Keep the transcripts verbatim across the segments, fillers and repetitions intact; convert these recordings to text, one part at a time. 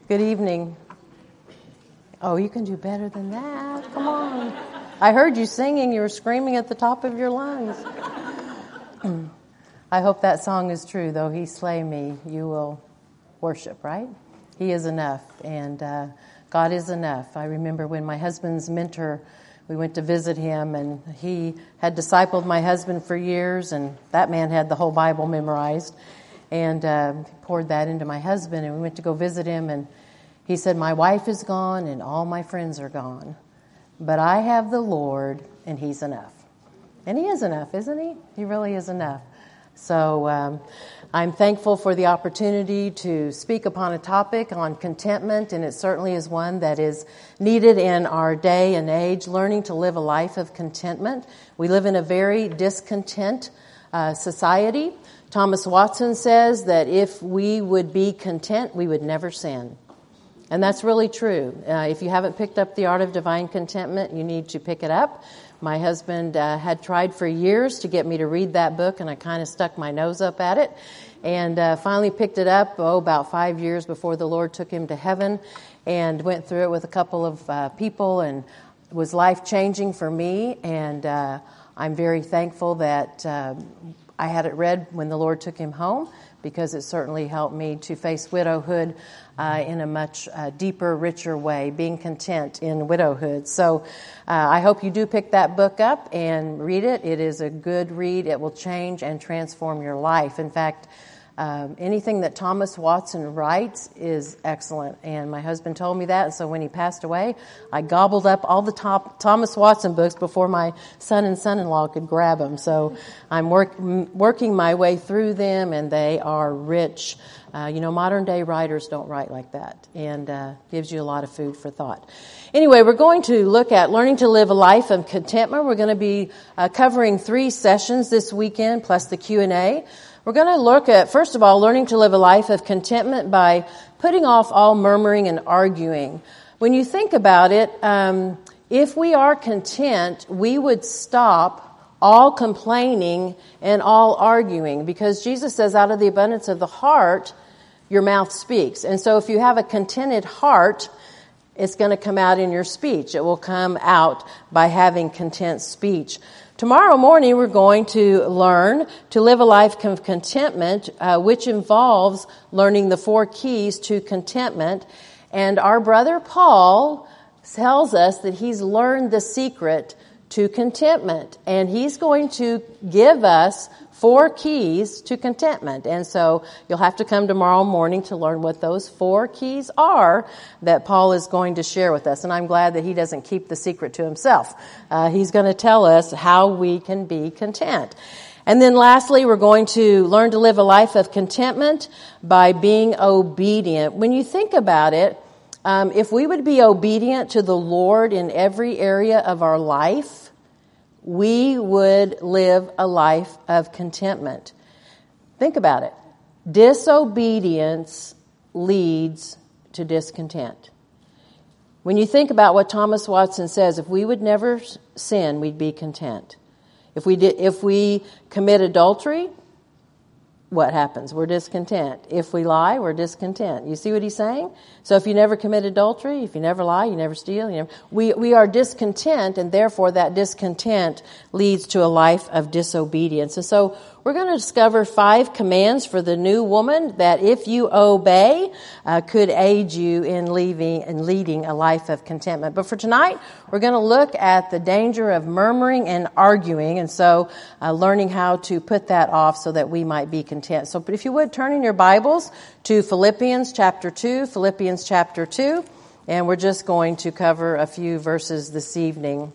Good evening. Oh, you can do better than that. Come on. I heard you singing. You were screaming at the top of your lungs. I hope that song is true. Though he slay me, you will worship, right? He is enough, and uh, God is enough. I remember when my husband's mentor, we went to visit him, and he had discipled my husband for years, and that man had the whole Bible memorized, and uh, poured that into my husband, and we went to go visit him, and he said, my wife is gone, and all my friends are gone, but I have the Lord, and he's enough. And he is enough, isn't he? He really is enough. So um, I'm thankful for the opportunity to speak upon a topic on contentment, and it certainly is one that is needed in our day and age, learning to live a life of contentment. We live in a very discontent uh, society. Thomas Watson says that if we would be content, we would never sin. And that's really true. Uh, if you haven't picked up The Art of Divine Contentment, you need to pick it up. My husband uh, had tried for years to get me to read that book, and I kind of stuck my nose up at it, and uh, finally picked it up, oh, about five years before the Lord took him to heaven, and went through it with a couple of uh, people, and it was life-changing for me, and uh, I'm very thankful that uh, I had it read when the Lord took him home, because it certainly helped me to face widowhood uh, in a much uh, deeper, richer way, being content in widowhood. So uh, I hope you do pick that book up and read it. It is a good read. It will change and transform your life. In fact, um, anything that Thomas Watson writes is excellent. And my husband told me that. And so when he passed away, I gobbled up all the top Thomas Watson books before my son and son-in-law could grab them. So I'm work, working my way through them, and they are rich. Uh, you know, modern day writers don't write like that, and uh, gives you a lot of food for thought. Anyway, we're going to look at learning to live a life of contentment. We're going to be uh, covering three sessions this weekend, plus the Q and A. We're going to look at, first of all, learning to live a life of contentment by putting off all murmuring and arguing. When you think about it, um, if we are content, we would stop all complaining and all arguing, because Jesus says, out of the abundance of the heart, your mouth speaks. And so if you have a contented heart, it's going to come out in your speech. It will come out by having content speech. Tomorrow morning, we're going to learn to live a life of contentment, uh, which involves learning the four keys to contentment. And our brother Paul tells us that he's learned the secret to contentment, and he's going to give us four keys to contentment. And so you'll have to come tomorrow morning to learn what those four keys are that Paul is going to share with us. And I'm glad that he doesn't keep the secret to himself. Uh, he's going to tell us how we can be content. And then lastly, we're going to learn to live a life of contentment by being obedient. When you think about it, um, if we would be obedient to the Lord in every area of our life, we would live a life of contentment. Think about it. Disobedience leads to discontent. When you think about what Thomas Watson says, if we would never sin, we'd be content. If we did, if we commit adultery, what happens? We're discontent. If we lie, we're discontent. You see what he's saying? So if you never commit adultery, if you never lie, you never steal, you never, we, we are discontent, and therefore that discontent leads to a life of disobedience. And so we're going to discover five commands for the new woman that, if you obey, uh, could aid you in leaving and leading a life of contentment. But for tonight, we're going to look at the danger of murmuring and arguing, and so uh, learning how to put that off so that we might be content. So, but if you would, turn in your Bibles to Philippians chapter two, Philippians chapter two, and we're just going to cover a few verses this evening.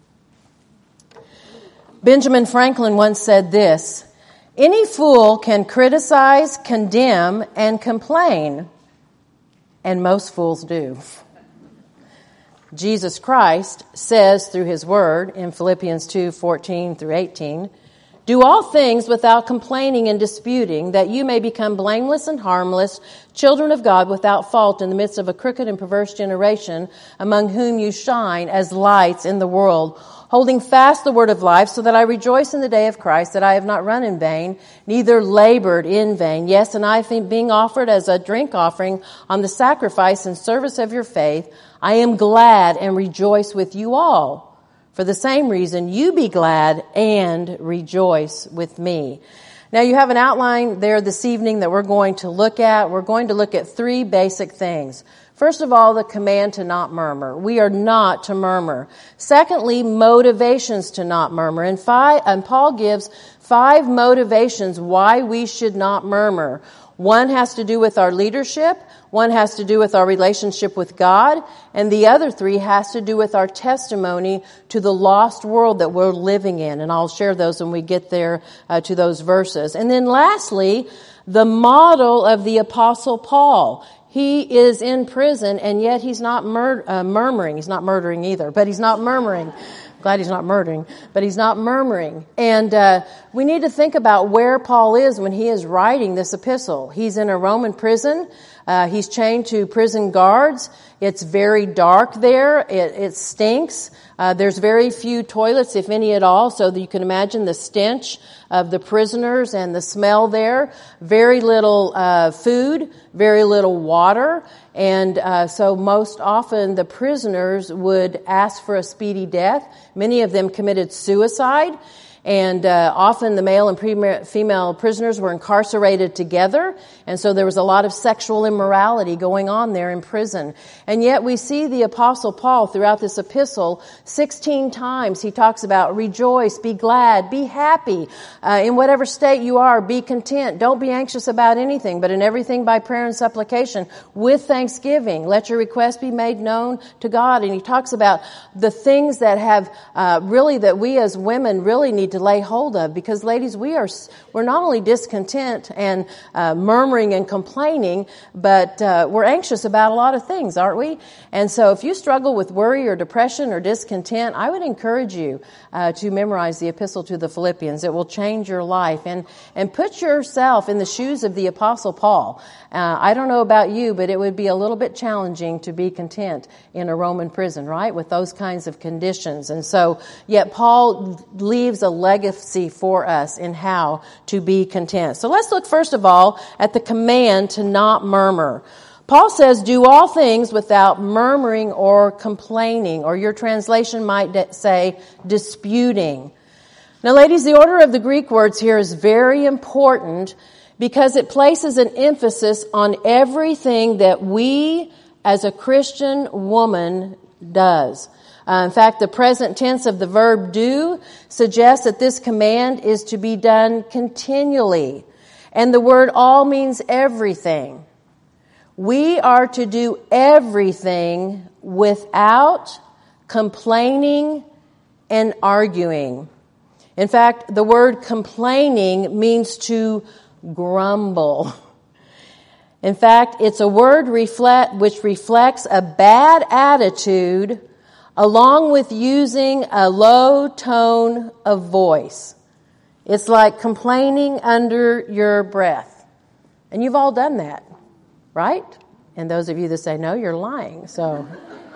Benjamin Franklin once said this: any fool can criticize, condemn, and complain, and most fools do. Jesus Christ says through his word in Philippians two, fourteen through eighteen, Do all things without complaining and disputing, that you may become blameless and harmless, children of God without fault in the midst of a crooked and perverse generation, among whom you shine as lights in the world, holding fast the word of life, so that I rejoice in the day of Christ, that I have not run in vain, neither labored in vain. Yes, and I, being offered as a drink offering on the sacrifice and service of your faith, I am glad and rejoice with you all. For the same reason, you be glad and rejoice with me. Now, you have an outline there this evening that we're going to look at. We're going to look at three basic things. First of all, the command to not murmur. We are not to murmur. Secondly, motivations to not murmur. And, five, and Paul gives five motivations why we should not murmur. One has to do with our leadership. One has to do with our relationship with God. And the other three has to do with our testimony to the lost world that we're living in. And I'll share those when we get there uh, to those verses. And then lastly, the model of the Apostle Paul. He is in prison, and yet he's not mur- uh, murmuring. He's not murdering either, but he's not murmuring. Glad he's not murdering, but he's not murmuring. And uh, we need to think about where Paul is when he is writing this epistle. He's in a Roman prison. Uh, he's chained to prison guards. It's very dark there. It, it stinks. Uh, there's very few toilets, if any at all, so that you can imagine the stench of the prisoners and the smell there. Very little uh, food, very little water. And uh, so most often the prisoners would ask for a speedy death. Many of them committed suicide. And uh, often the male and pre- female prisoners were incarcerated together. And so there was a lot of sexual immorality going on there in prison. And yet we see the Apostle Paul throughout this epistle, sixteen times he talks about rejoice, be glad, be happy. Uh, in whatever state you are, be content. Don't be anxious about anything, but in everything by prayer and supplication with thanksgiving. Let your requests be made known to God. And he talks about the things that have uh, really that we as women really need to lay hold of, because ladies, we are we're not only discontent and uh, murmuring and complaining, but uh, we're anxious about a lot of things, aren't we? And so if you struggle with worry or depression or discontent, I would encourage you uh, to memorize the epistle to the Philippians. It will change your life, and and put yourself in the shoes of the Apostle Paul. Uh, I don't know about you, but it would be a little bit challenging to be content in a Roman prison, right? With those kinds of conditions. And so, yet Paul leaves a legacy for us in how to be content. So let's look first of all at the command to not murmur. Paul says, do all things without murmuring or complaining, or your translation might say disputing. Now, ladies, the order of the Greek words here is very important, because it places an emphasis on everything that we as a Christian woman does. Uh, in fact, the present tense of the verb do suggests that this command is to be done continually. And the word all means everything. We are to do everything without complaining and arguing. In fact, the word complaining means to grumble. In fact, it's a word reflect, which reflects a bad attitude along with using a low tone of voice. It's like complaining under your breath. And you've all done that, right? And those of you that say no, you're lying. So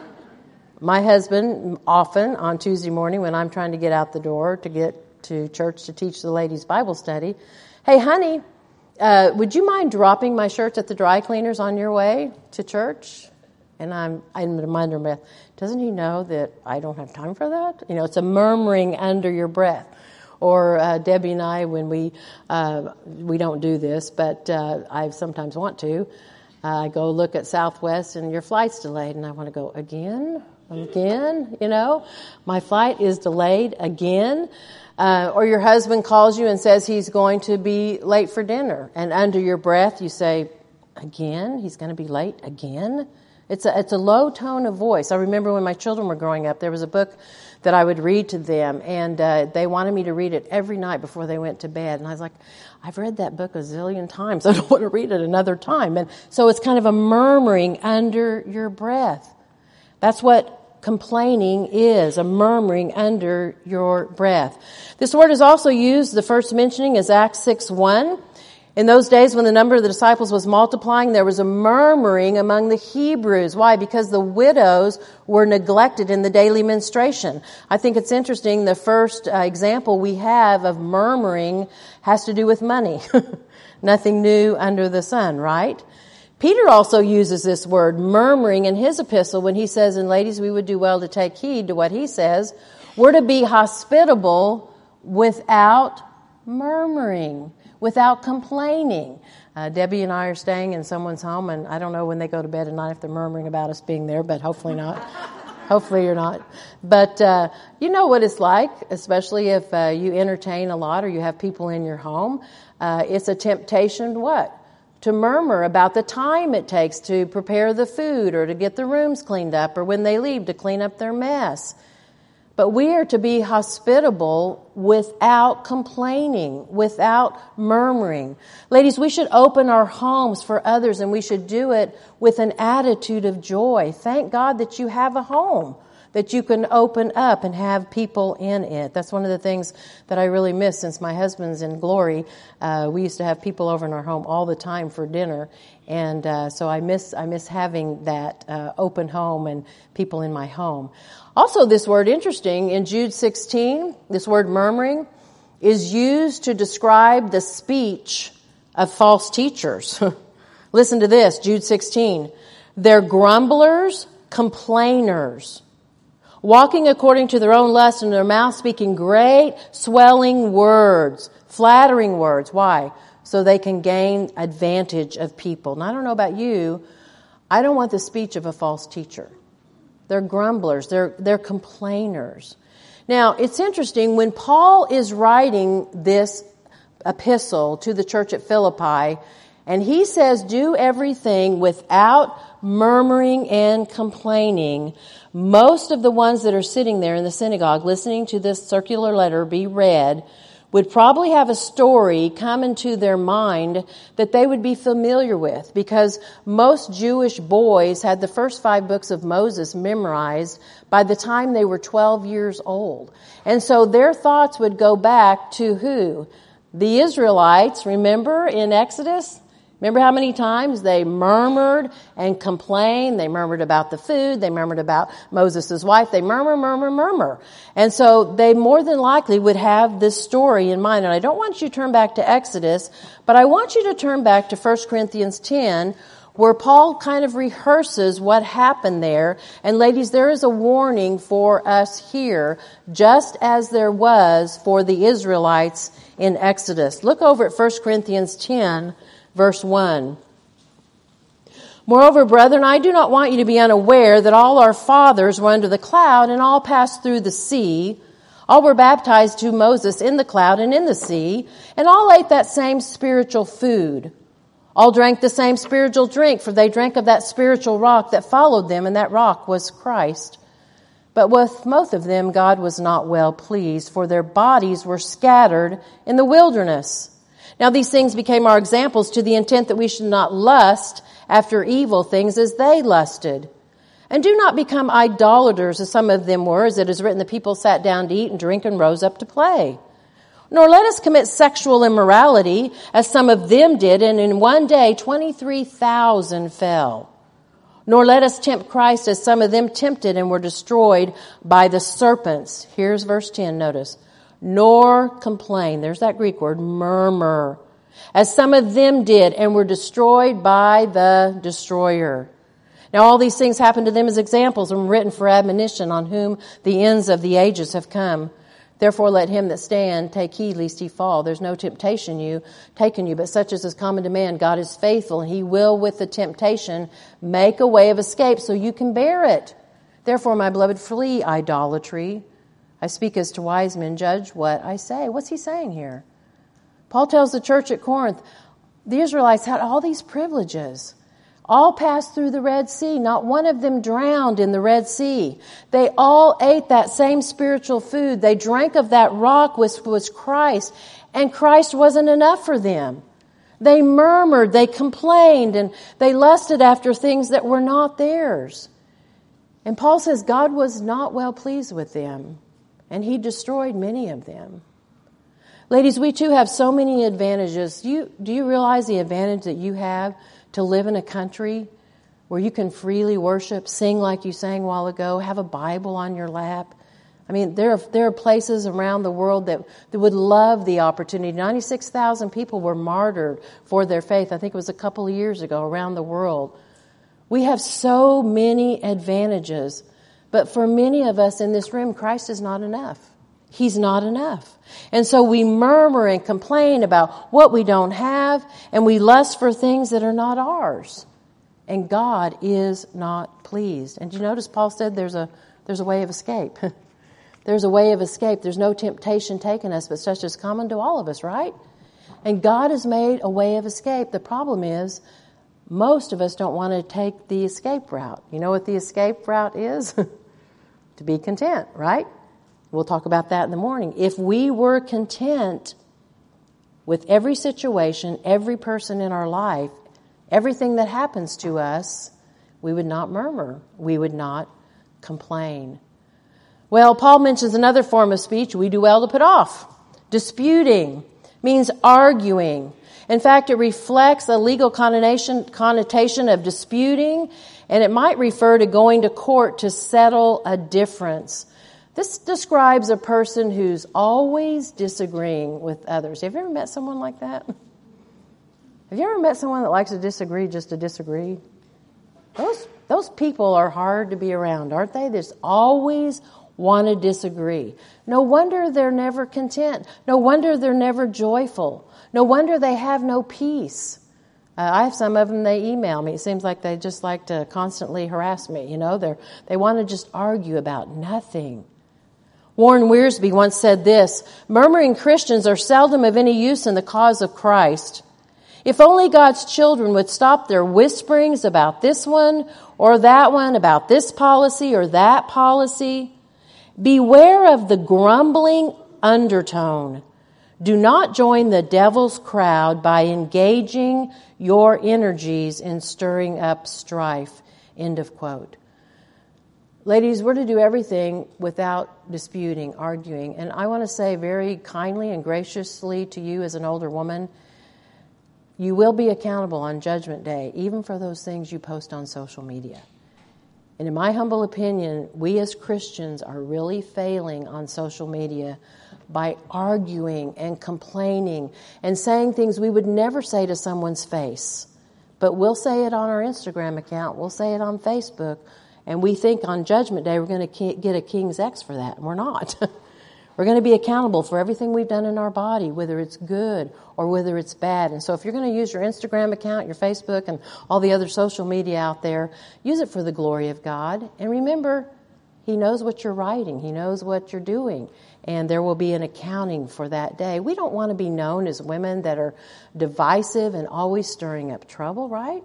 my husband often on Tuesday morning when I'm trying to get out the door to get to church to teach the ladies' Bible study, hey, honey, Uh, would you mind dropping my shirts at the dry cleaners on your way to church? And I'm, I'm reminding her, doesn't he know that I don't have time for that? You know, it's a murmuring under your breath. Or uh, Debbie and I, when we uh, we don't do this, but uh, I sometimes want to. Uh, I go look at Southwest and your flight's delayed, and I want to go again, again. You know, my flight is delayed again. Uh, or your husband calls you and says he's going to be late for dinner, and under your breath you say, "Again, he's going to be late again." It's a it's a low tone of voice. I remember when my children were growing up, there was a book that I would read to them, and uh, they wanted me to read it every night before they went to bed. And I was like, I've read that book a zillion times. I don't want to read it another time. And so it's kind of a murmuring under your breath. That's what complaining is, a murmuring under your breath. This word is also used, the first mentioning is Acts six one. In those days when the number of the disciples was multiplying, there was a murmuring among the Hebrews. Why? Because the widows were neglected in the daily menstruation. I think it's interesting, the first uh, example we have of murmuring has to do with money. Nothing new under the sun, right? Peter also uses this word, murmuring, in his epistle when he says, and ladies, we would do well to take heed to what he says. We're to be hospitable without murmuring, without complaining. Uh, Debbie and I are staying in someone's home, and I don't know when they go to bed at night if they're murmuring about us being there, but hopefully not. Hopefully you're not. But uh, you know what it's like, especially if uh, you entertain a lot or you have people in your home. Uh, it's a temptation, what? To murmur about the time it takes to prepare the food or to get the rooms cleaned up or when they leave to clean up their mess. But we are to be hospitable without complaining, without murmuring. Ladies, we should open our homes for others, and we should do it with an attitude of joy. Thank God that you have a home that you can open up and have people in it. That's one of the things that I really miss since my husband's in glory. Uh, we used to have people over in our home all the time for dinner. And uh, so I miss I miss having that uh, open home and people in my home. Also, this word, interesting, in Jude sixteen, this word murmuring is used to describe the speech of false teachers. Listen to this, Jude sixteen. They're grumblers, complainers, walking according to their own lust, and their mouth speaking great swelling words, flattering words. Why? So they can gain advantage of people. And I don't know about you, I don't want the speech of a false teacher. They're grumblers. They're, they're complainers. Now, it's interesting, when Paul is writing this epistle to the church at Philippi, and he says, do everything without murmuring and complaining, most of the ones that are sitting there in the synagogue listening to this circular letter be read would probably have a story come into their mind that they would be familiar with, because most Jewish boys had the first five books of Moses memorized by the time they were twelve years old. And so their thoughts would go back to who? The Israelites, remember in Exodus? Remember how many times they murmured and complained? They murmured about the food. They murmured about Moses' wife. They murmur, murmur, murmur. And so they more than likely would have this story in mind. And I don't want you to turn back to Exodus, but I want you to turn back to First Corinthians ten, where Paul kind of rehearses what happened there. And ladies, there is a warning for us here, just as there was for the Israelites in Exodus. Look over at First Corinthians ten, verse one. Moreover, brethren, I do not want you to be unaware that all our fathers were under the cloud and all passed through the sea. All were baptized to Moses in the cloud and in the sea, and all ate that same spiritual food. All drank the same spiritual drink, for they drank of that spiritual rock that followed them, and that rock was Christ. But with most of them God was not well pleased, for their bodies were scattered in the wilderness. Now these things became our examples, to the intent that we should not lust after evil things as they lusted. And do not become idolaters, as some of them were, as it is written, the people sat down to eat and drink and rose up to play. Nor let us commit sexual immorality, as some of them did, and in one day twenty-three thousand fell. Nor let us tempt Christ, as some of them tempted and were destroyed by the serpents. Here's verse ten, notice. Nor complain. There's that Greek word, murmur. As some of them did and were destroyed by the destroyer. Now all these things happened to them as examples and were written for admonition, on whom the ends of the ages have come. Therefore let him that stand take heed lest he fall. There's no temptation you taken you, but such as is common to man. God is faithful, and he will with the temptation make a way of escape so you can bear it. Therefore, my beloved, flee idolatry. I speak as to wise men, judge what I say. What's he saying here? Paul tells the church at Corinth, the Israelites had all these privileges. All passed through the Red Sea. Not one of them drowned in the Red Sea. They all ate that same spiritual food. They drank of that rock which was Christ, and Christ wasn't enough for them. They murmured, they complained, and they lusted after things that were not theirs. And Paul says God was not well pleased with them, and he destroyed many of them. Ladies, we too have so many advantages. Do you, do you realize the advantage that you have to live in a country where you can freely worship, sing like you sang a while ago, have a Bible on your lap? I mean, there are, there are places around the world that, that would love the opportunity. ninety-six thousand people were martyred for their faith. I think it was a couple of years ago around the world. We have so many advantages. But for many of us in this room, Christ is not enough. He's not enough. And so we murmur and complain about what we don't have, and we lust for things that are not ours. And God is not pleased. And do you notice Paul said there's a there's a way of escape. There's a way of escape. There's no temptation taken us, but such as common to all of us, right? And God has made a way of escape. The problem is, most of us don't want to take the escape route. You know what the escape route is? To be content, right? We'll talk about that in the morning. If we were content with every situation, every person in our life, everything that happens to us, we would not murmur. We would not complain. Well, Paul mentions another form of speech we do well to put off. Disputing means arguing. In fact, it reflects a legal connotation, connotation of disputing, and it might refer to going to court to settle a difference. This describes a person who's always disagreeing with others. Have you ever met someone like that? Have you ever met someone that likes to disagree just to disagree? Those those people are hard to be around, aren't they? They just always want to disagree. No wonder they're never content. No wonder they're never joyful. No wonder they have no peace. Uh, I have some of them, they email me. It seems like they just like to constantly harass me. You know, they're, they want to just argue about nothing. Warren Wiersbe once said this, murmuring Christians are seldom of any use in the cause of Christ. If only God's children would stop their whisperings about this one or that one, about this policy or that policy. Beware of the grumbling undertone. Do not join the devil's crowd by engaging your energies in stirring up strife. End of quote. Ladies, we're to do everything without disputing, arguing. And I want to say very kindly and graciously to you as an older woman, you will be accountable on Judgment Day, even for those things you post on social media. And in my humble opinion, we as Christians are really failing on social media by arguing and complaining and saying things we would never say to someone's face. But we'll say it on our Instagram account. We'll say it on Facebook. And we think on Judgment Day we're going to get a King's X for that. And we're not. We're going to be accountable for everything we've done in our body, whether it's good or whether it's bad. And so if you're going to use your Instagram account, your Facebook, and all the other social media out there, use it for the glory of God. And remember, He knows what you're writing. He knows what you're doing. And there will be an accounting for that day. We don't want to be known as women that are divisive and always stirring up trouble, right?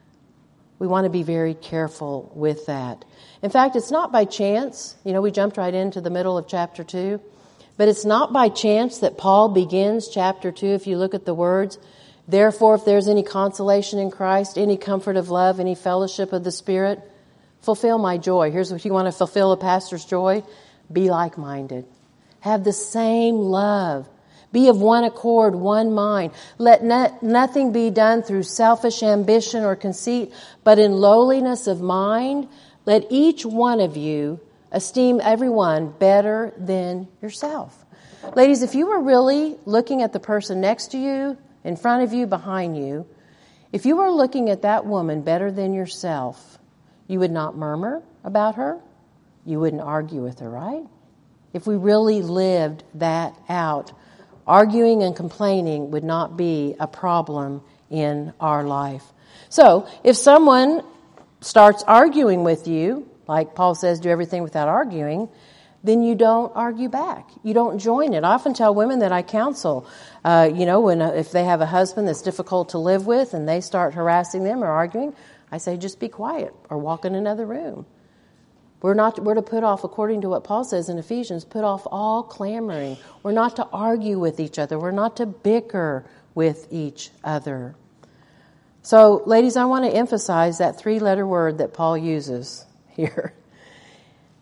We want to be very careful with that. In fact, it's not by chance. You know, we jumped right into the middle of chapter two. But it's not by chance that Paul begins chapter two, if you look at the words, therefore, if there's any consolation in Christ, any comfort of love, any fellowship of the Spirit, fulfill my joy. Here's what you want to fulfill a pastor's joy. Be like-minded. Have the same love. Be of one accord, one mind. Let no, nothing be done through selfish ambition or conceit, but in lowliness of mind, let each one of you esteem everyone better than yourself. Ladies, if you were really looking at the person next to you, in front of you, behind you, if you were looking at that woman better than yourself, you would not murmur about her. You wouldn't argue with her, right? If we really lived that out, arguing and complaining would not be a problem in our life. So, if someone starts arguing with you, like Paul says, do everything without arguing, then you don't argue back. You don't join it. I often tell women that I counsel, uh, you know, when uh, if they have a husband that's difficult to live with and they start harassing them or arguing, I say just be quiet or walk in another room. We're not we're to put off, according to what Paul says in Ephesians, put off all clamoring. We're not to argue with each other. We're not to bicker with each other. So, ladies, I want to emphasize that three-letter word that Paul uses here.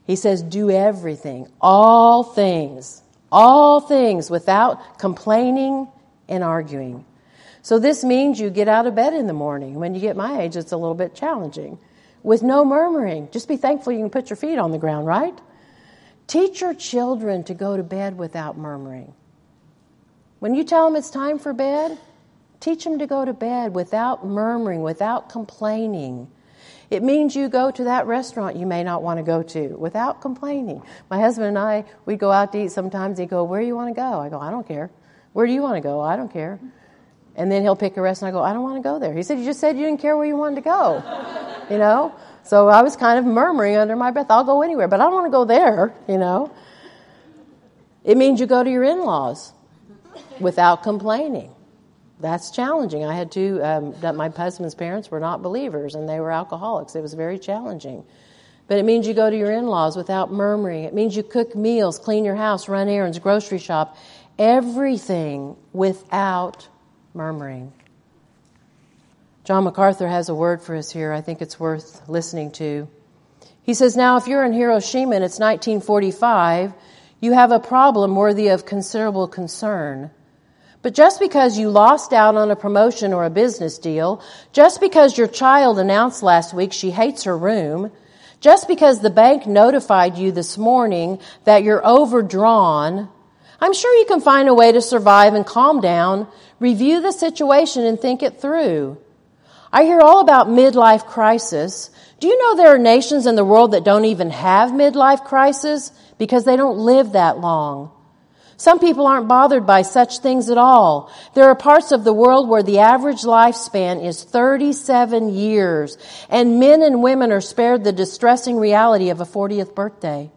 He says, do everything, all things, all things without complaining and arguing. So this means you get out of bed in the morning. When you get my age, it's a little bit challenging. With no murmuring. Just be thankful you can put your feet on the ground, right? Teach your children to go to bed without murmuring. When you tell them it's time for bed, teach them to go to bed without murmuring, without complaining. It means you go to that restaurant you may not want to go to without complaining. My husband and I, we go out to eat sometimes. He go, where do you want to go? I go, I don't care. Where do you want to go? I don't care. And then he'll pick a restaurant. I go, I don't want to go there. He said, you just said you didn't care where you wanted to go. You know? So I was kind of murmuring under my breath, I'll go anywhere, but I don't want to go there, you know? It means you go to your in-laws without complaining. That's challenging. I had two, um, that my husband's parents were not believers and they were alcoholics. It was very challenging. But it means you go to your in-laws without murmuring. It means you cook meals, clean your house, run errands, grocery shop, everything without murmuring. John MacArthur has a word for us here I think it's worth listening to. He says, now if you're in Hiroshima and it's nineteen forty-five, you have a problem worthy of considerable concern. But just because you lost out on a promotion or a business deal, just because your child announced last week she hates her room, just because the bank notified you this morning that you're overdrawn, I'm sure you can find a way to survive and calm down, review the situation and think it through. I hear all about midlife crisis. Do you know there are nations in the world that don't even have midlife crisis because they don't live that long? Some people aren't bothered by such things at all. There are parts of the world where the average lifespan is thirty-seven years, and men and women are spared the distressing reality of a fortieth birthday.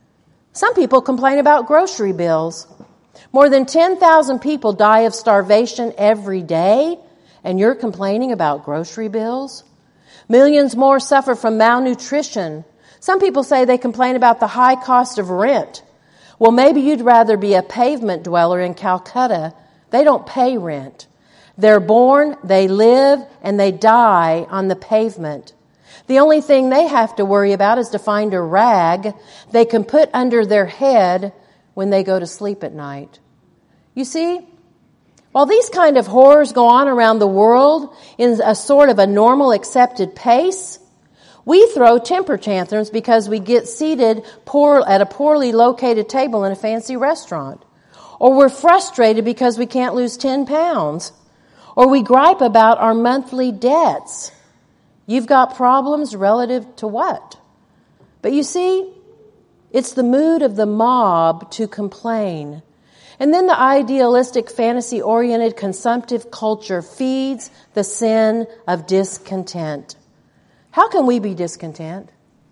Some people complain about grocery bills. More than ten thousand people die of starvation every day, and you're complaining about grocery bills? Millions more suffer from malnutrition. Some people say they complain about the high cost of rent. Well, maybe you'd rather be a pavement dweller in Calcutta. They don't pay rent. They're born, they live, and they die on the pavement. The only thing they have to worry about is to find a rag they can put under their head when they go to sleep at night. You see, while these kind of horrors go on around the world in a sort of a normal accepted pace, we throw temper tantrums because we get seated poor at a poorly located table in a fancy restaurant. Or we're frustrated because we can't lose ten pounds. Or we gripe about our monthly debts. You've got problems relative to what? But you see, it's the mood of the mob to complain. And then the idealistic, fantasy-oriented, consumptive culture feeds the sin of discontent. How can we be discontent?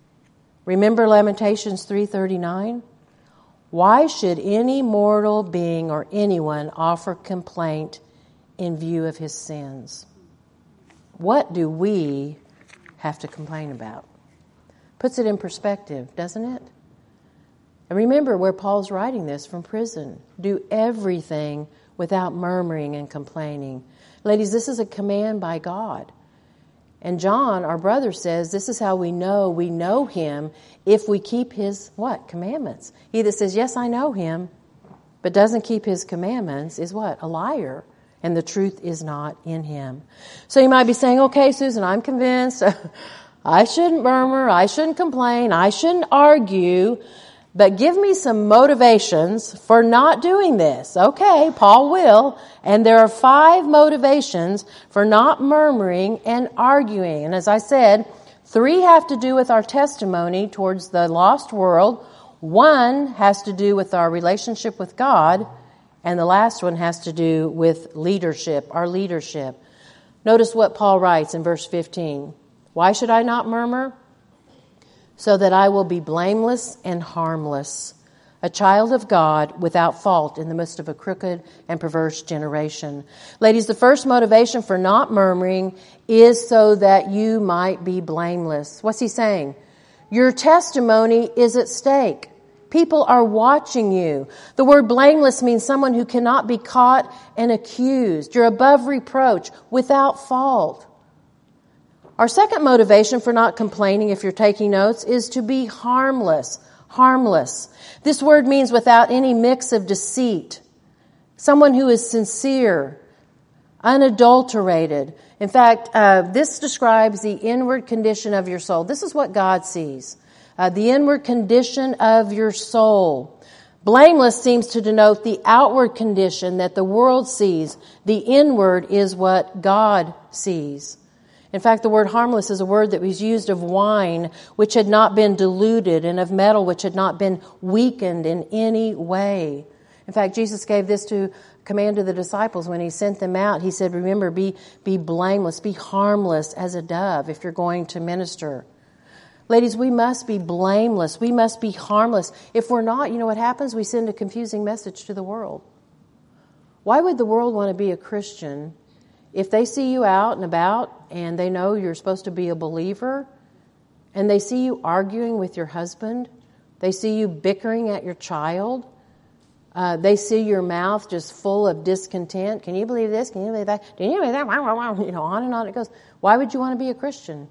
Remember Lamentations three thirty-nine? Why should any mortal being or anyone offer complaint in view of his sins? What do we have to complain about? Puts it in perspective, doesn't it? And remember where Paul's writing this from prison. Do everything without murmuring and complaining. Ladies, this is a command by God. And John, our brother, says this is how we know we know him if we keep his, what? Commandments. He that says, yes, I know him, but doesn't keep his commandments is what? A liar. And the truth is not in him. So you might be saying, okay, Susan, I'm convinced. I shouldn't murmur. I shouldn't complain. I shouldn't argue. But give me some motivations for not doing this. Okay, Paul will. And there are five motivations for not murmuring and arguing. And as I said, three have to do with our testimony towards the lost world. One has to do with our relationship with God. And the last one has to do with leadership, our leadership. Notice what Paul writes in verse fifteen. Why should I not murmur? So that I will be blameless and harmless, a child of God without fault in the midst of a crooked and perverse generation. Ladies, the first motivation for not murmuring is so that you might be blameless. What's he saying? Your testimony is at stake. People are watching you. The word blameless means someone who cannot be caught and accused. You're above reproach, without fault. Our second motivation for not complaining, if you're taking notes, is to be harmless. Harmless. This word means without any mix of deceit. Someone who is sincere, unadulterated. In fact, uh, this describes the inward condition of your soul. This is what God sees. Uh, the inward condition of your soul. Blameless seems to denote the outward condition that the world sees. The inward is what God sees. In fact, the word harmless is a word that was used of wine which had not been diluted and of metal which had not been weakened in any way. In fact, Jesus gave this to command to the disciples when he sent them out. He said, remember, be, be blameless, be harmless as a dove if you're going to minister. Ladies, we must be blameless. We must be harmless. If we're not, you know what happens? We send a confusing message to the world. Why would the world want to be a Christian if they see you out and about and they know you're supposed to be a believer and they see you arguing with your husband, they see you bickering at your child, uh, they see your mouth just full of discontent. Can you believe this? Can you believe that? Can you believe that? You know, on and on it goes. Why would you want to be a Christian?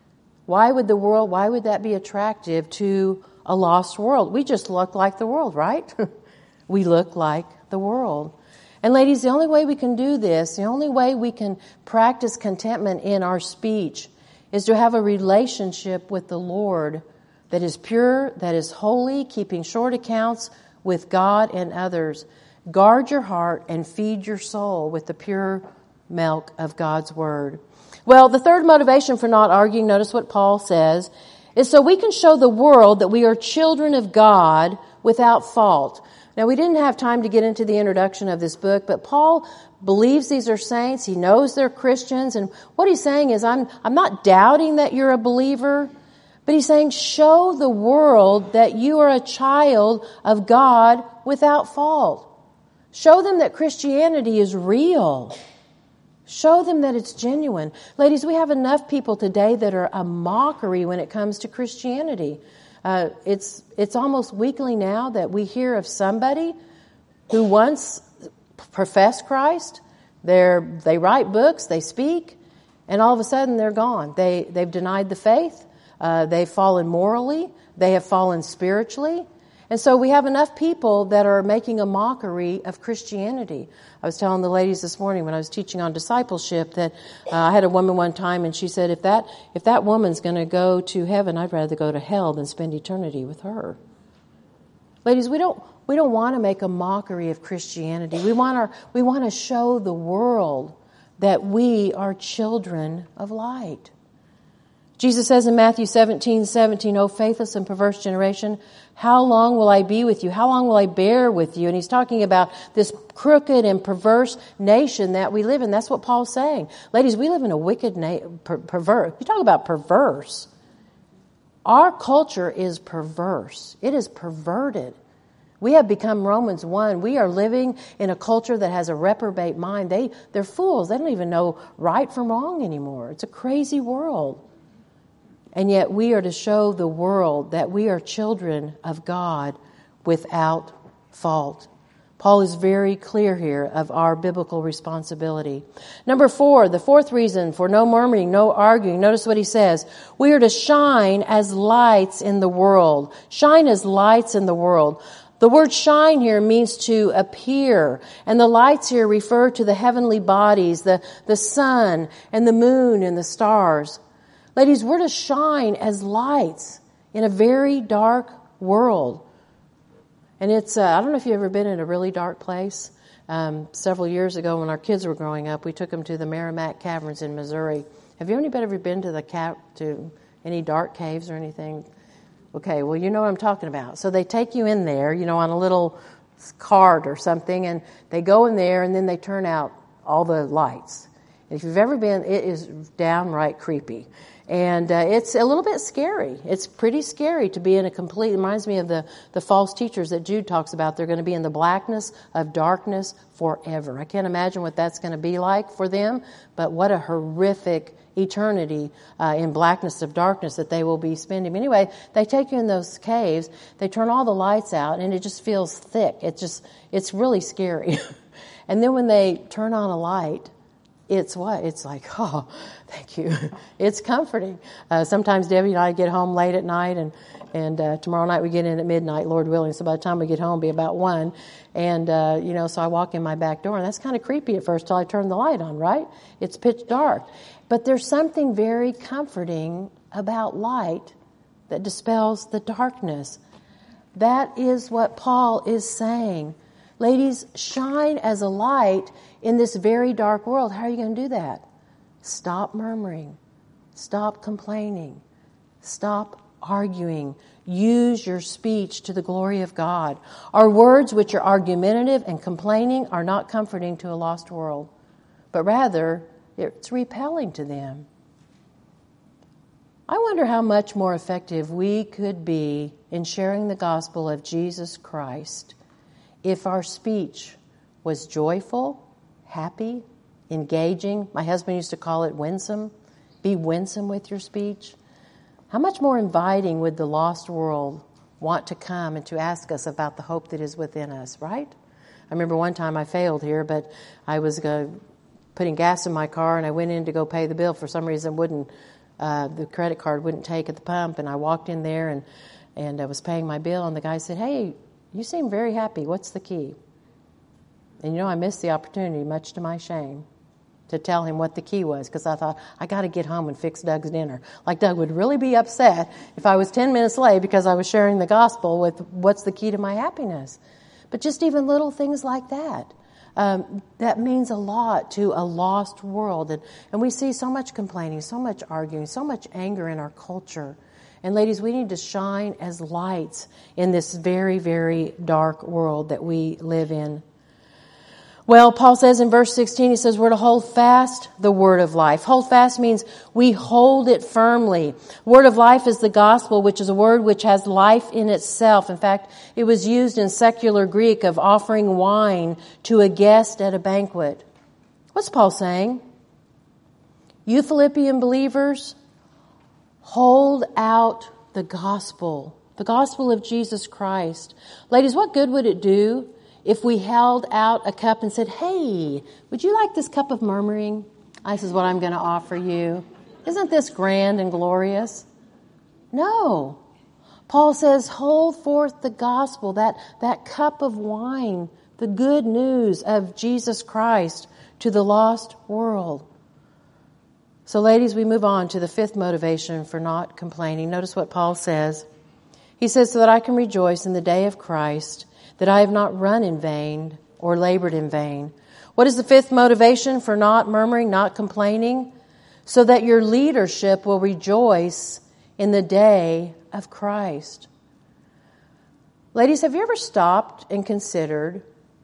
Why would the world, why would that be attractive to a lost world? We just look like the world, right? We look like the world. And ladies, the only way we can do this, the only way we can practice contentment in our speech is to have a relationship with the Lord that is pure, that is holy, keeping short accounts with God and others. Guard your heart and feed your soul with the pure milk of God's Word. Well, the third motivation for not arguing, notice what Paul says, is so we can show the world that we are children of God without fault. Now, we didn't have time to get into the introduction of this book, but Paul believes these are saints. He knows they're Christians. And what he's saying is, I'm, I'm not doubting that you're a believer, but he's saying, show the world that you are a child of God without fault. Show them that Christianity is real. Show them that it's genuine. Ladies, we have enough people today that are a mockery when it comes to Christianity. Uh, it's it's almost weekly now that we hear of somebody who once professed Christ. They're they write books, they speak, and all of a sudden they're gone. They they've denied the faith. Uh, they've fallen morally. They have fallen spiritually. And so we have enough people that are making a mockery of Christianity. I was telling the ladies this morning when I was teaching on discipleship that uh, I had a woman one time and she said, if that if that woman's going to go to heaven, I'd rather go to hell than spend eternity with her. Ladies, we don't we don't want to make a mockery of Christianity. We want our we want to show the world that we are children of light. Jesus says in Matthew seventeen seventeen, O faithless and perverse generation, how long will I be with you? How long will I bear with you? And he's talking about this crooked and perverse nation that we live in. That's what Paul's saying. Ladies, we live in a wicked, na- per- perverse. You talk about perverse. Our culture is perverse. It is perverted. We have become Romans one. We are living in a culture that has a reprobate mind. They, they're fools. They don't even know right from wrong anymore. It's a crazy world. And yet we are to show the world that we are children of God without fault. Paul is very clear here of our biblical responsibility. Number four, the fourth reason for no murmuring, no arguing. Notice what he says. We are to shine as lights in the world. Shine as lights in the world. The word shine here means to appear. And the lights here refer to the heavenly bodies, the, the sun and the moon and the stars. Ladies, we're to shine as lights in a very dark world. And it's, uh, I don't know if you've ever been in a really dark place. Um, several years ago when our kids were growing up, we took them to the Merrimack Caverns in Missouri. Have you anybody ever been to the cap, to any dark caves or anything? Okay, well, you know what I'm talking about. So they take you in there, you know, on a little cart or something, and they go in there and then they turn out all the lights. And if you've ever been, it is downright creepy. And uh, it's a little bit scary. It's pretty scary to be in a complete, it reminds me of the, the false teachers that Jude talks about. They're going to be in the blackness of darkness forever. I can't imagine what that's going to be like for them, but what a horrific eternity uh, in blackness of darkness that they will be spending. Anyway, they take you in those caves, they turn all the lights out, and it just feels thick. It just, it's really scary. And then when they turn on a light, it's what? It's like, oh, thank you. It's comforting. Uh, sometimes Debbie and I get home late at night, and and uh, tomorrow night we get in at midnight, Lord willing. So by the time we get home, it'll be about one. And, uh, you know, so I walk in my back door, and that's kind of creepy at first till I turn the light on, right? It's pitch dark. But there's something very comforting about light that dispels the darkness. That is what Paul is saying. Ladies, shine as a light in this very dark world. How are you going to do that? Stop murmuring. Stop complaining. Stop arguing. Use your speech to the glory of God. Our words, which are argumentative and complaining, are not comforting to a lost world, but rather it's repelling to them. I wonder how much more effective we could be in sharing the gospel of Jesus Christ if our speech was joyful, happy, engaging. My husband used to call it winsome. Be winsome with your speech. How much more inviting would the lost world want to come and to ask us about the hope that is within us, right? I remember one time I failed here, but I was uh, putting gas in my car, and I went in to go pay the bill. For some reason, wouldn't uh, the credit card wouldn't take at the pump, and I walked in there, and, and I was paying my bill, and the guy said, "Hey, you seem very happy. What's the key?" And you know, I missed the opportunity, much to my shame, to tell him what the key was, because I thought, I got to get home and fix Doug's dinner. Like, Doug would really be upset if I was ten minutes late because I was sharing the gospel with what's the key to my happiness. But just even little things like that, um, that means a lot to a lost world. And, and we see so much complaining, so much arguing, so much anger in our culture. And ladies, we need to shine as lights in this very, very dark world that we live in. Well, Paul says in verse sixteen, he says we're to hold fast the word of life. Hold fast means we hold it firmly. Word of life is the gospel, which is a word which has life in itself. In fact, it was used in secular Greek of offering wine to a guest at a banquet. What's Paul saying? You Philippian believers, hold out the gospel, the gospel of Jesus Christ. Ladies, what good would it do if we held out a cup and said, "Hey, would you like this cup of murmuring? This is what I'm going to offer you. Isn't this grand and glorious?" No. Paul says, hold forth the gospel, that, that cup of wine, the good news of Jesus Christ to the lost world. So ladies, we move on to the fifth motivation for not complaining. Notice what Paul says. He says, so that I can rejoice in the day of Christ, that I have not run in vain or labored in vain. What is the fifth motivation for not murmuring, not complaining? So that your leadership will rejoice in the day of Christ. Ladies, have you ever stopped and considered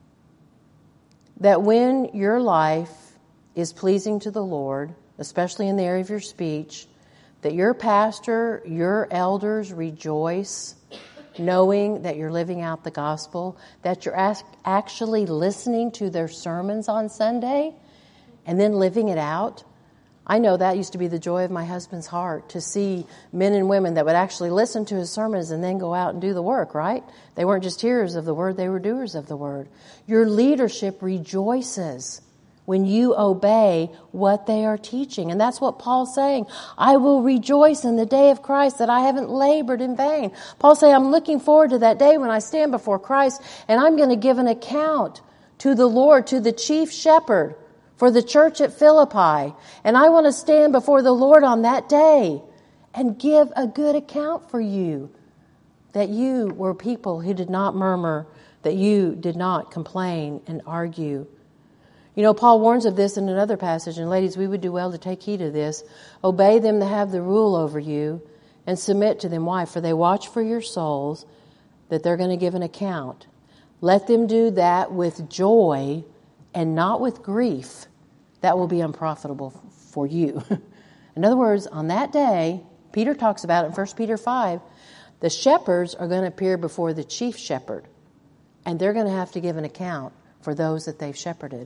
that when your life is pleasing to the Lord, especially in the area of your speech, that your pastor, your elders rejoice knowing that you're living out the gospel, that you're actually listening to their sermons on Sunday and then living it out? I know that used to be the joy of my husband's heart, to see men and women that would actually listen to his sermons and then go out and do the work, right? They weren't just hearers of the word, they were doers of the word. Your leadership rejoices when you obey what they are teaching. And that's what Paul's saying. I will rejoice in the day of Christ that I haven't labored in vain. Paul's saying, I'm looking forward to that day when I stand before Christ and I'm going to give an account to the Lord, to the chief shepherd for the church at Philippi. And I want to stand before the Lord on that day and give a good account for you, that you were people who did not murmur, that you did not complain and argue. You know, Paul warns of this in another passage, and ladies, we would do well to take heed of this. Obey them that have the rule over you and submit to them. Why? For they watch for your souls, that they're going to give an account. Let them do that with joy and not with grief. That will be unprofitable for you. In other words, on that day, Peter talks about it in First Peter five, the shepherds are going to appear before the chief shepherd, and they're going to have to give an account for those that they've shepherded.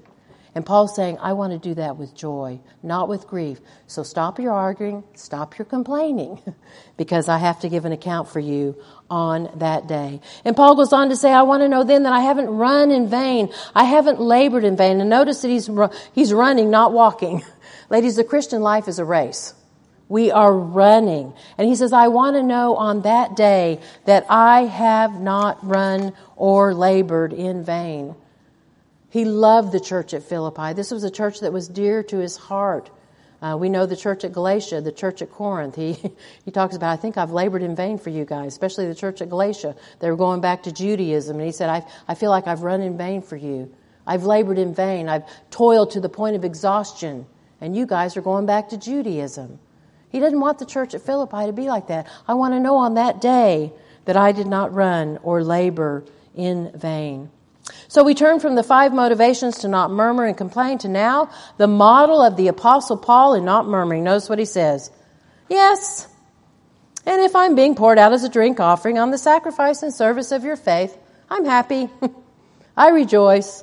And Paul's saying, I want to do that with joy, not with grief. So stop your arguing, stop your complaining, because I have to give an account for you on that day. And Paul goes on to say, I want to know then that I haven't run in vain. I haven't labored in vain. And notice that he's, he's running, not walking. Ladies, the Christian life is a race. We are running. And he says, I want to know on that day that I have not run or labored in vain. He loved the church at Philippi. This was a church that was dear to his heart. Uh, we know the church at Galatia, the church at Corinth. He he talks about, I think I've labored in vain for you guys, especially the church at Galatia. They were going back to Judaism. And he said, I, I feel like I've run in vain for you. I've labored in vain. I've toiled to the point of exhaustion. And you guys are going back to Judaism. He didn't want the church at Philippi to be like that. I want to know on that day that I did not run or labor in vain. So we turn from the five motivations to not murmur and complain to now the model of the Apostle Paul in not murmuring. Notice what he says. Yes, and if I'm being poured out as a drink offering on the sacrifice and service of your faith, I'm happy. I rejoice.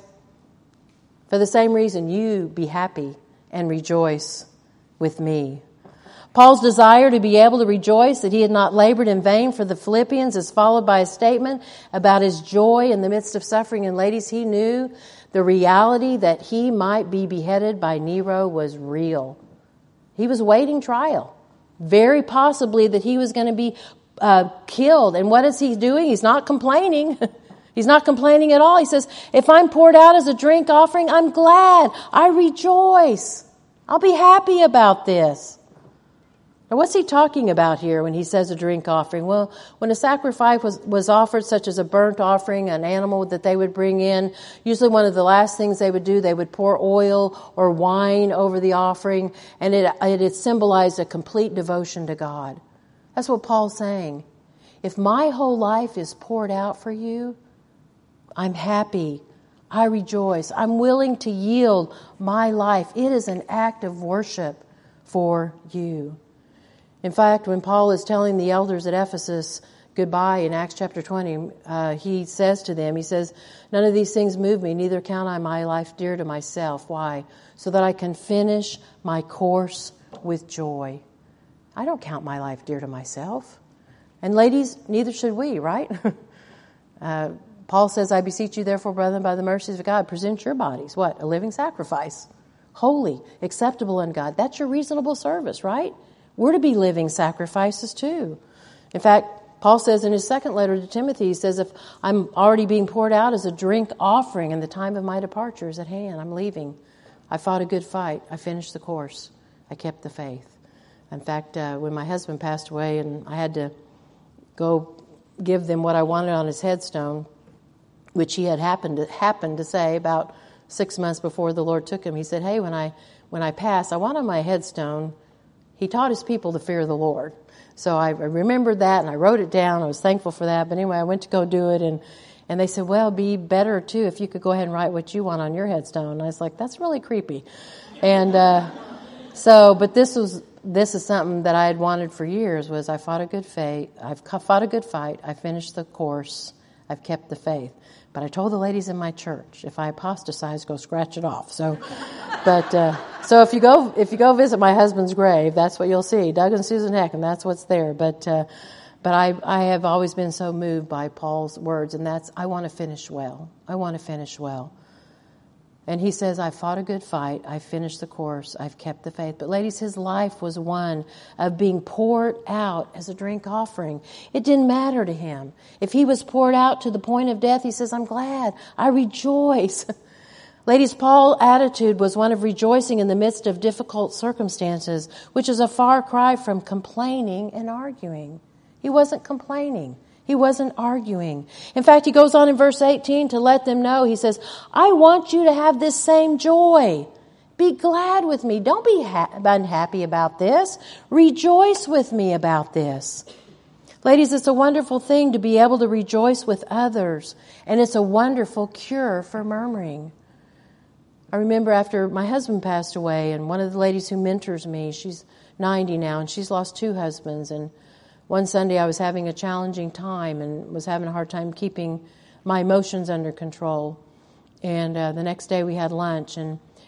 For the same reason, you be happy and rejoice with me. Paul's desire to be able to rejoice that he had not labored in vain for the Philippians is followed by a statement about his joy in the midst of suffering. And ladies, he knew the reality that he might be beheaded by Nero was real. He was waiting trial. Very possibly that he was going to be uh, killed. And what is he doing? He's not complaining. He's not complaining at all. He says, if I'm poured out as a drink offering, I'm glad. I rejoice. I'll be happy about this. Now, what's he talking about here when he says a drink offering? Well, when a sacrifice was, was offered, such as a burnt offering, an animal that they would bring in, usually one of the last things they would do, they would pour oil or wine over the offering, and it, it, it symbolized a complete devotion to God. That's what Paul's saying. If my whole life is poured out for you, I'm happy. I rejoice. I'm willing to yield my life. It is an act of worship for you. In fact, when Paul is telling the elders at Ephesus goodbye in Acts chapter twenty, uh, he says to them, he says, none of these things move me, neither count I my life dear to myself. Why? So that I can finish my course with joy. I don't count my life dear to myself. And ladies, neither should we, right? uh, Paul says, I beseech you therefore, brethren, by the mercies of God, present your bodies, what? A living sacrifice, holy, acceptable unto God. That's your reasonable service, right? We're to be living sacrifices too. In fact, Paul says in his second letter to Timothy, he says, if I'm already being poured out as a drink offering and the time of my departure is at hand, I'm leaving. I fought a good fight. I finished the course. I kept the faith. In fact, uh, when my husband passed away and I had to go give them what I wanted on his headstone, which he had happened to, happened to say about six months before the Lord took him, he said, hey, when I when I pass, I want on my headstone, he taught his people to fear the Lord. So I remembered that and I wrote it down. I was thankful for that. But anyway, I went to go do it and, and they said, well, it'd be better too if you could go ahead and write what you want on your headstone. And I was like, that's really creepy. And uh, so, but this was this is something that I had wanted for years was I fought a good fight. I've fought a good fight. I finished the course. I've kept the faith. But I told the ladies in my church, if I apostatize, go scratch it off. So, but uh, so if you go if you go visit my husband's grave, that's what you'll see, Doug and Susan Heck, and that's what's there. But uh, but I I have always been so moved by Paul's words, and that's I want to finish well. I want to finish well. And he says, I fought a good fight. I finished the course. I've kept the faith. But ladies, his life was one of being poured out as a drink offering. It didn't matter to him. If he was poured out to the point of death, he says, I'm glad. I rejoice. Ladies, Paul's attitude was one of rejoicing in the midst of difficult circumstances, which is a far cry from complaining and arguing. He wasn't complaining. He wasn't arguing. In fact, he goes on in verse eighteen to let them know. He says, I want you to have this same joy. Be glad with me. Don't be ha- unhappy about this. Rejoice with me about this. Ladies, it's a wonderful thing to be able to rejoice with others. And it's a wonderful cure for murmuring. I remember after my husband passed away, and one of the ladies who mentors me, she's ninety now, and she's lost two husbands, and one Sunday I was having a challenging time and was having a hard time keeping my emotions under control. And uh, the next day we had lunch and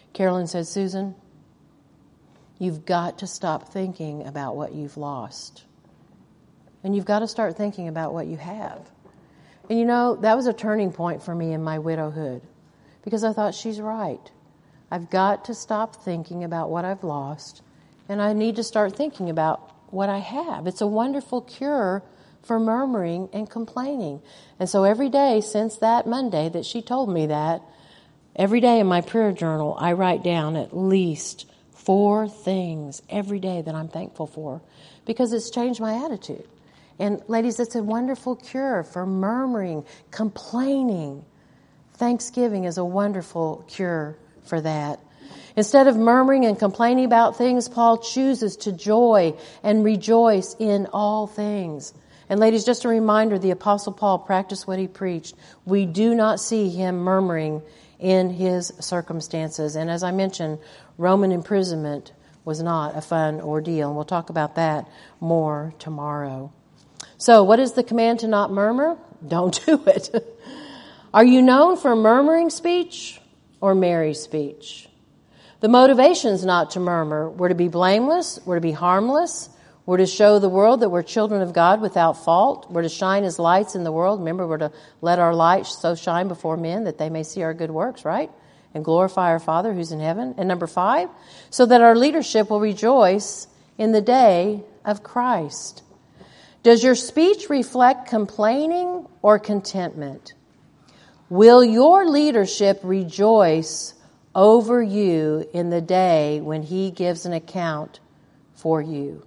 Carolyn said, Susan, you've got to stop thinking about what you've lost. And you've got to start thinking about what you have. And you know, that was a turning point for me in my widowhood. Because I thought, she's right. I've got to stop thinking about what I've lost. And I need to start thinking about what I have. It's a wonderful cure for murmuring and complaining. And so every day since that Monday that she told me that, every day in my prayer journal, I write down at least four things every day that I'm thankful for. Because it's changed my attitude. And ladies, it's a wonderful cure for murmuring, complaining. Thanksgiving is a wonderful cure for that. Instead of murmuring and complaining about things, Paul chooses to joy and rejoice in all things. And ladies, just a reminder, the Apostle Paul practiced what he preached. We do not see him murmuring in his circumstances. And as I mentioned, Roman imprisonment was not a fun ordeal. And we'll talk about that more tomorrow. So what is the command to not murmur? Don't do it. Are you known for murmuring speech or merry speech? The motivations not to murmur were to be blameless, were to be harmless, were to show the world that we're children of God without fault, were to shine as lights in the world. Remember, we're to let our light so shine before men that they may see our good works, right? And glorify our Father who's in heaven. And number five, so that our leadership will rejoice in the day of Christ. Does your speech reflect complaining or contentment? Will your leadership rejoice over you in the day when he gives an account for you?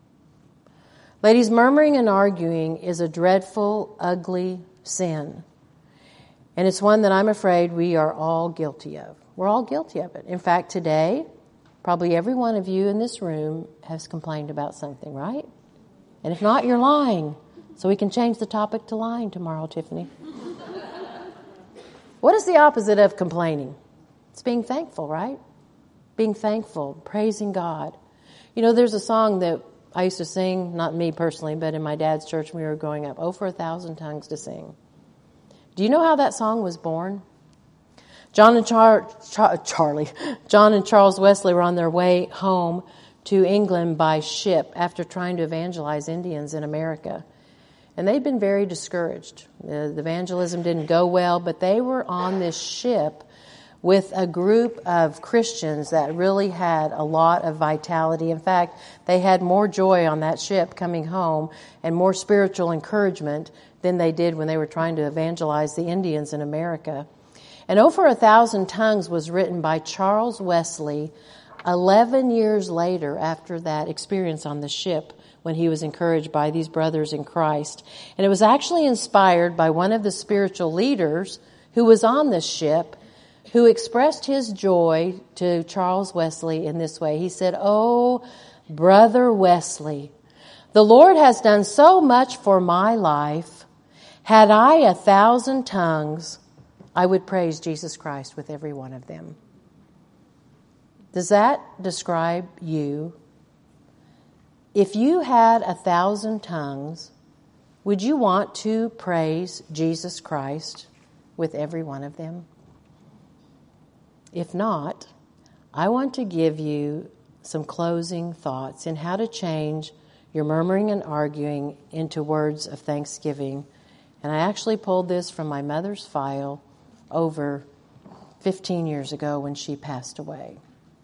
Ladies, murmuring and arguing is a dreadful, ugly sin. And it's one that I'm afraid we are all guilty of. We're all guilty of it. In fact, today, probably every one of you in this room has complained about something, right? And if not, you're lying. So we can change the topic to lying tomorrow, Tiffany. What is the opposite of complaining? It's being thankful, right? Being thankful, praising God. You know, there's a song that I used to sing, not me personally, but in my dad's church when we were growing up, Oh, for a Thousand Tongues to Sing. Do you know how that song was born? John and Char- Char- Charlie, John and Charles Wesley were on their way home to England by ship after trying to evangelize Indians in America. And they'd been very discouraged. The, the evangelism didn't go well, but they were on this ship with a group of Christians that really had a lot of vitality. In fact, they had more joy on that ship coming home and more spiritual encouragement than they did when they were trying to evangelize the Indians in America. And Oh, for a Thousand Tongues was written by Charles Wesley eleven years later after that experience on the ship when he was encouraged by these brothers in Christ. And it was actually inspired by one of the spiritual leaders who was on this ship, who expressed his joy to Charles Wesley in this way. He said, "Oh, Brother Wesley, the Lord has done so much for my life. Had I a thousand tongues, I would praise Jesus Christ with every one of them." Does that describe you? If you had a thousand tongues, would you want to praise Jesus Christ with every one of them? If not, I want to give you some closing thoughts in how to change your murmuring and arguing into words of thanksgiving. And I actually pulled this from my mother's file over fifteen years ago when she passed away.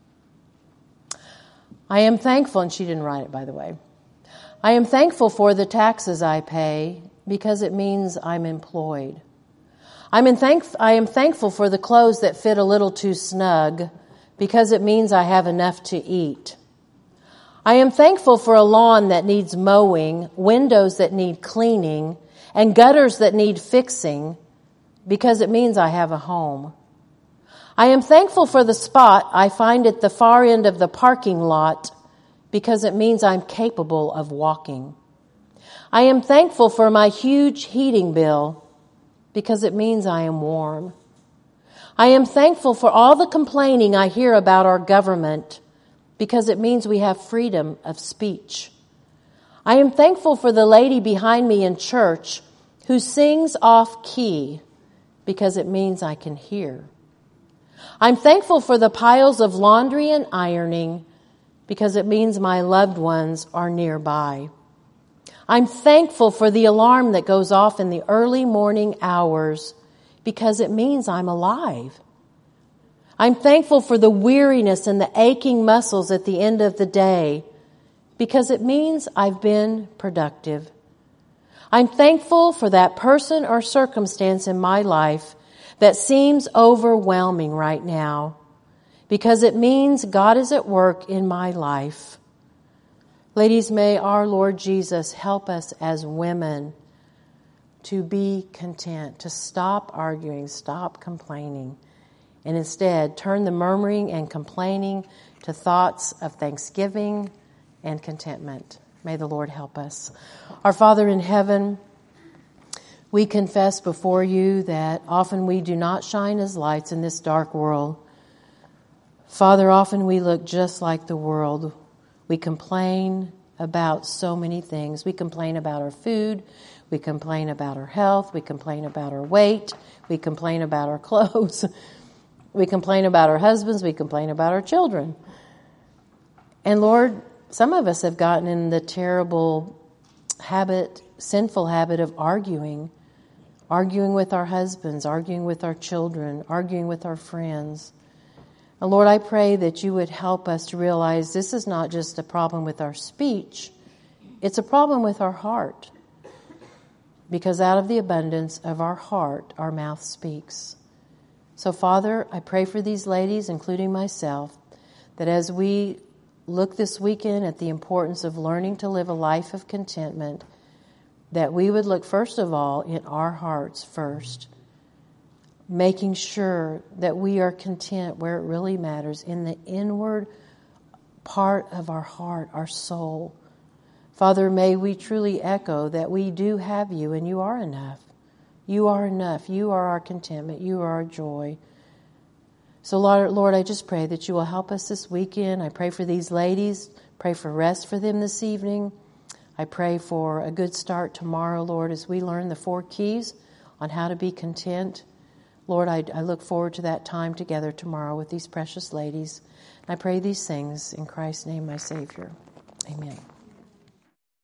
I am thankful, and she didn't write it, by the way. I am thankful for the taxes I pay because it means I'm employed. I'm in thank- I am thankful for the clothes that fit a little too snug because it means I have enough to eat. I am thankful for a lawn that needs mowing, windows that need cleaning, and gutters that need fixing because it means I have a home. I am thankful for the spot I find at the far end of the parking lot because it means I'm capable of walking. I am thankful for my huge heating bill because it means I am warm. I am thankful for all the complaining I hear about our government because it means we have freedom of speech. I am thankful for the lady behind me in church who sings off key because it means I can hear. I'm thankful for the piles of laundry and ironing because it means my loved ones are nearby. I'm thankful for the alarm that goes off in the early morning hours because it means I'm alive. I'm thankful for the weariness and the aching muscles at the end of the day because it means I've been productive. I'm thankful for that person or circumstance in my life that seems overwhelming right now because it means God is at work in my life. Ladies, may our Lord Jesus help us as women to be content, to stop arguing, stop complaining, and instead turn the murmuring and complaining to thoughts of thanksgiving and contentment. May the Lord help us. Our Father in heaven, we confess before you that often we do not shine as lights in this dark world. Father, often we look just like the world. We complain about so many things. We complain about our food. We complain about our health. We complain about our weight. We complain about our clothes. We complain about our husbands. We complain about our children. And Lord, some of us have gotten in the terrible habit, sinful habit of arguing, arguing with our husbands, arguing with our children, arguing with our friends. And Lord, I pray that you would help us to realize this is not just a problem with our speech, it's a problem with our heart. Because out of the abundance of our heart, our mouth speaks. So Father, I pray for these ladies, including myself, that as we look this weekend at the importance of learning to live a life of contentment, that we would look first of all in our hearts first, making sure that we are content where it really matters, in the inward part of our heart, our soul. Father, may we truly echo that we do have you and you are enough. You are enough. You are our contentment. You are our joy. So Lord, Lord, I just pray that you will help us this weekend. I pray for these ladies. Pray for rest for them this evening. I pray for a good start tomorrow, Lord, as we learn the four keys on how to be content. Lord, I, I look forward to that time together tomorrow with these precious ladies. And I pray these things in Christ's name, my Savior. Amen.